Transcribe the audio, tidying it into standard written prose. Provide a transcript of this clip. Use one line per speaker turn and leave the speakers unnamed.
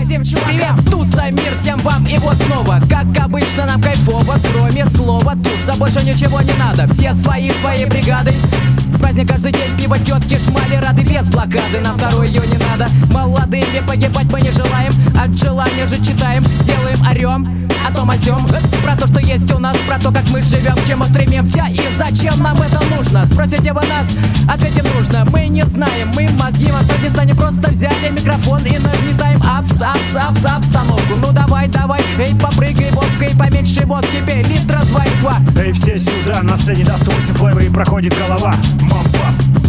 всем чувакам.
Привет, туса, мир всем вам. И вот снова, как обычно, нам кайфово, кроме слова туса, больше ничего не надо. Все своей бригадой. Праздник каждый день, пиво, тетки, шмали рады. Без блокады, нам второй ее не надо. Молодыми погибать мы не желаем. От желания же читаем, делаем, орем о том о сём, про то, что есть у нас, про то, как мы живем, к чему стремимся и зачем нам это нужно. Спросите вы нас, ответим нужно. Мы не знаем, мы мозги в Афганистане просто взяли микрофон и нагнетаем обстановку. Ну давай, эй, попрыгай водкой, поменьше водки пей, литра 2,2.
Эй, все сюда, на сцене даст 8 флэва и проходит голова. Мампа.